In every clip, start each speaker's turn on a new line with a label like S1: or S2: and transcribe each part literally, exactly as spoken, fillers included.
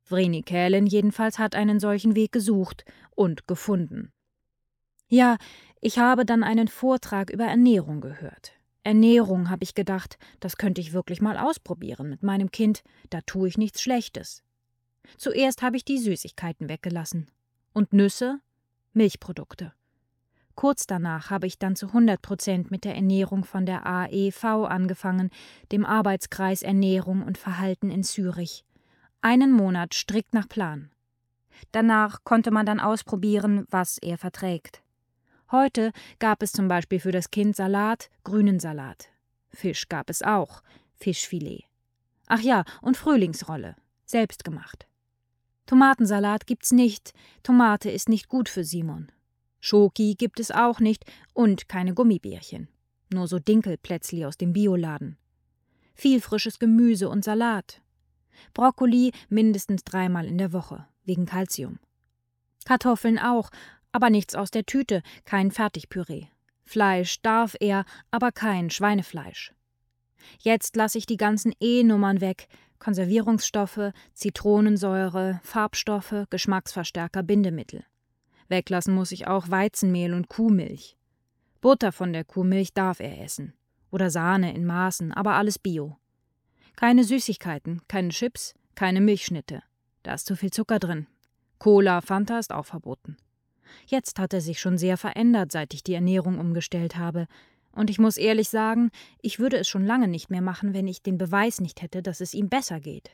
S1: Vreni Kählen jedenfalls hat einen solchen Weg gesucht und gefunden. Ja, ich habe dann einen Vortrag über Ernährung gehört. Ernährung, habe ich gedacht, das könnte ich wirklich mal ausprobieren mit meinem Kind, da tue ich nichts Schlechtes. Zuerst habe ich die Süßigkeiten weggelassen. Und Nüsse, Milchprodukte. Kurz danach habe ich dann zu hundert Prozent mit der Ernährung von der A E V angefangen, dem Arbeitskreis Ernährung und Verhalten in Zürich. Einen Monat strikt nach Plan. Danach konnte man dann ausprobieren, was er verträgt. Heute gab es zum Beispiel für das Kind Salat, grünen Salat. Fisch gab es auch, Fischfilet. Ach ja, und Frühlingsrolle, selbst gemacht. Tomatensalat gibt's nicht, Tomate ist nicht gut für Simon. Schoki gibt es auch nicht und keine Gummibärchen. Nur so Dinkelplätzli aus dem Bioladen. Viel frisches Gemüse und Salat. Brokkoli mindestens dreimal in der Woche, wegen Kalzium. Kartoffeln auch, aber nichts aus der Tüte, kein Fertigpüree. Fleisch darf er, aber kein Schweinefleisch. Jetzt lasse ich die ganzen E-Nummern weg, Konservierungsstoffe, Zitronensäure, Farbstoffe, Geschmacksverstärker, Bindemittel. Weglassen muss ich auch Weizenmehl und Kuhmilch. Butter von der Kuhmilch darf er essen. Oder Sahne in Maßen, aber alles Bio. Keine Süßigkeiten, keine Chips, keine Milchschnitte. Da ist zu viel Zucker drin. Cola, Fanta ist auch verboten. Jetzt hat er sich schon sehr verändert, seit ich die Ernährung umgestellt habe. Und ich muss ehrlich sagen, ich würde es schon lange nicht mehr machen, wenn ich den Beweis nicht hätte, dass es ihm besser geht.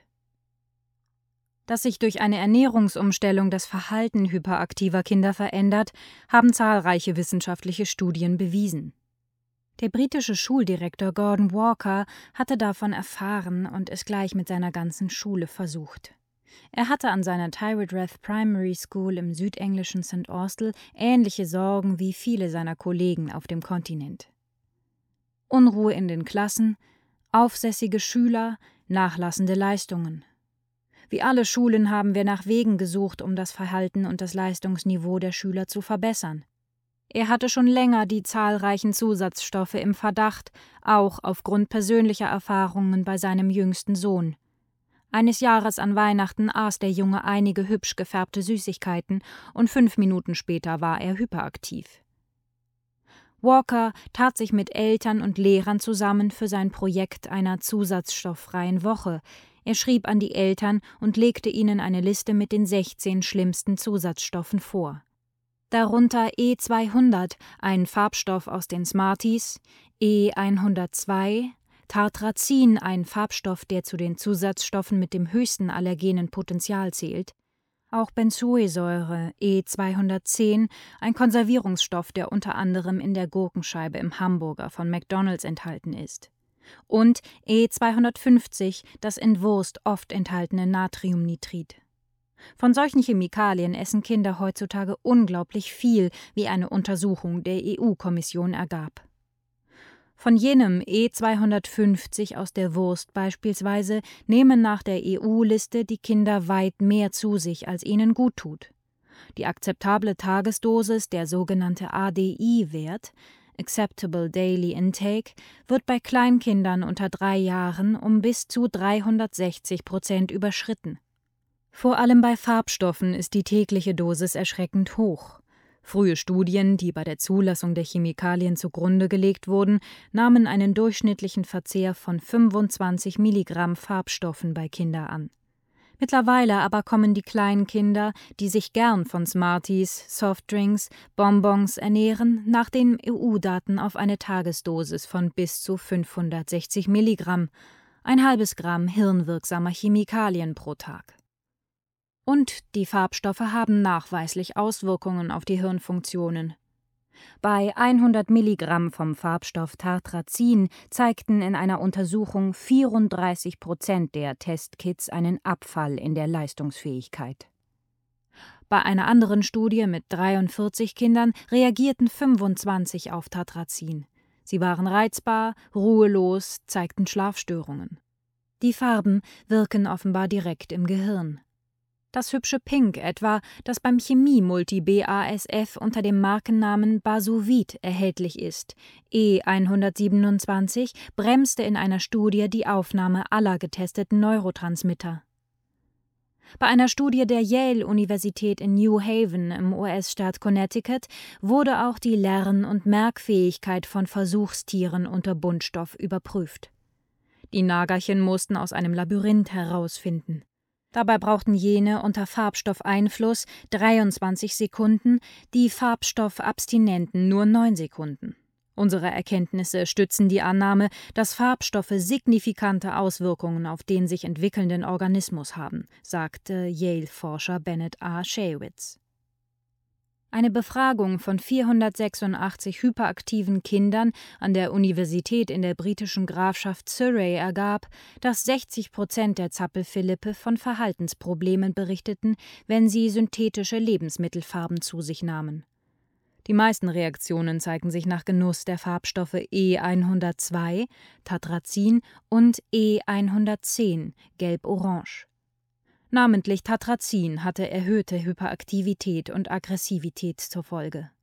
S1: Dass sich durch eine Ernährungsumstellung das Verhalten hyperaktiver Kinder verändert, haben zahlreiche wissenschaftliche Studien bewiesen. Der britische Schuldirektor Gordon Walker hatte davon erfahren und es gleich mit seiner ganzen Schule versucht. Er hatte an seiner Tyredreth Primary School im südenglischen St Austell ähnliche Sorgen wie viele seiner Kollegen auf dem Kontinent. Unruhe in den Klassen, aufsässige Schüler, nachlassende Leistungen. Wie alle Schulen haben wir nach Wegen gesucht, um das Verhalten und das Leistungsniveau der Schüler zu verbessern. Er hatte schon länger die zahlreichen Zusatzstoffe im Verdacht, auch aufgrund persönlicher Erfahrungen bei seinem jüngsten Sohn. Eines Jahres an Weihnachten aß der Junge einige hübsch gefärbte Süßigkeiten und fünf Minuten später war er hyperaktiv. Walker tat sich mit Eltern und Lehrern zusammen für sein Projekt einer zusatzstofffreien Woche. Er schrieb an die Eltern und legte ihnen eine Liste mit den sechzehn schlimmsten Zusatzstoffen vor. Darunter E zweihundert, ein Farbstoff aus den Smarties, E hundertzwei, Tartrazin, ein Farbstoff, der zu den Zusatzstoffen mit dem höchsten allergenen Potenzial zählt, auch Benzoesäure, E zweihundertzehn, ein Konservierungsstoff, der unter anderem in der Gurkenscheibe im Hamburger von McDonald's enthalten ist, und E zweihundertfünfzig, das in Wurst oft enthaltene Natriumnitrit. Von solchen Chemikalien essen Kinder heutzutage unglaublich viel, wie eine Untersuchung der E U-Kommission ergab. Von jenem E zweihundertfünfzig aus der Wurst beispielsweise nehmen nach der E U-Liste die Kinder weit mehr zu sich, als ihnen gut tut. Die akzeptable Tagesdosis, der sogenannte A D I-Wert, Acceptable Daily Intake, wird bei Kleinkindern unter drei Jahren um bis zu dreihundertsechzig Prozent überschritten. Vor allem bei Farbstoffen ist die tägliche Dosis erschreckend hoch. Frühe Studien, die bei der Zulassung der Chemikalien zugrunde gelegt wurden, nahmen einen durchschnittlichen Verzehr von fünfundzwanzig Milligramm Farbstoffen bei Kindern an. Mittlerweile aber kommen die kleinen Kinder, die sich gern von Smarties, Softdrinks, Bonbons ernähren, nach den E U-Daten auf eine Tagesdosis von bis zu fünfhundertsechzig Milligramm, ein halbes Gramm hirnwirksamer Chemikalien pro Tag. Und die Farbstoffe haben nachweislich Auswirkungen auf die Hirnfunktionen. Bei hundert Milligramm vom Farbstoff Tartrazin zeigten in einer Untersuchung vierunddreißig Prozent der Testkids einen Abfall in der Leistungsfähigkeit. Bei einer anderen Studie mit dreiundvierzig Kindern reagierten fünfundzwanzig auf Tartrazin. Sie waren reizbar, ruhelos, zeigten Schlafstörungen. Die Farben wirken offenbar direkt im Gehirn. Das hübsche Pink etwa, das beim Chemie-Multi-B A S F unter dem Markennamen Basovit erhältlich ist, E hundertsiebenundzwanzig, bremste in einer Studie die Aufnahme aller getesteten Neurotransmitter. Bei einer Studie der Yale-Universität in New Haven im U S-Staat Connecticut wurde auch die Lern- und Merkfähigkeit von Versuchstieren unter Buntstoff überprüft. Die Nagerchen mussten aus einem Labyrinth herausfinden. Dabei brauchten jene unter Farbstoffeinfluss dreiundzwanzig Sekunden, die Farbstoffabstinenten nur neun Sekunden. Unsere Erkenntnisse stützen die Annahme, dass Farbstoffe signifikante Auswirkungen auf den sich entwickelnden Organismus haben, sagte Yale-Forscher Bennett A. Shaywitz. Eine Befragung von vierhundertsechsundachtzig hyperaktiven Kindern an der Universität in der britischen Grafschaft Surrey ergab, dass sechzig Prozent der Zappelphilippe von Verhaltensproblemen berichteten, wenn sie synthetische Lebensmittelfarben zu sich nahmen. Die meisten Reaktionen zeigten sich nach Genuss der Farbstoffe E hundertzwei, Tatrazin, und E hundertzehn, gelb-orange. Namentlich Tatrazin hatte erhöhte Hyperaktivität und Aggressivität zur Folge.